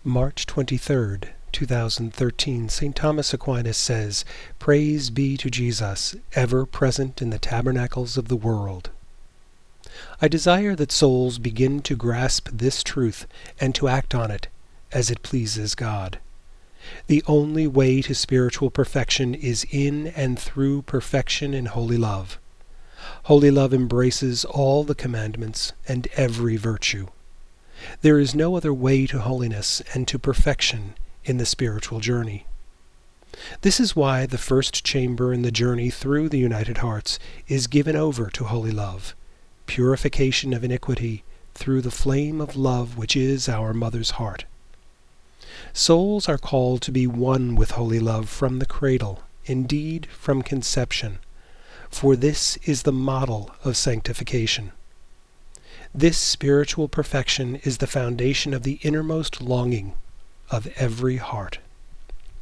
March 23rd, 2013, St. Thomas Aquinas says, "Praise be to Jesus, ever present in the tabernacles of the world." I desire that souls begin to grasp this truth and to act on it as it pleases God. The only way to spiritual perfection is in and through perfection in holy love. Holy love embraces all the commandments and every virtue. There is no other way to holiness and to perfection in the spiritual journey. This is why the first chamber in the journey through the united hearts is given over to holy love, purification of iniquity through the flame of love which is our mother's heart. Souls are called to be one with holy love from the cradle, indeed from conception, for this is the model of sanctification. This spiritual perfection is the foundation of the innermost longing of every heart.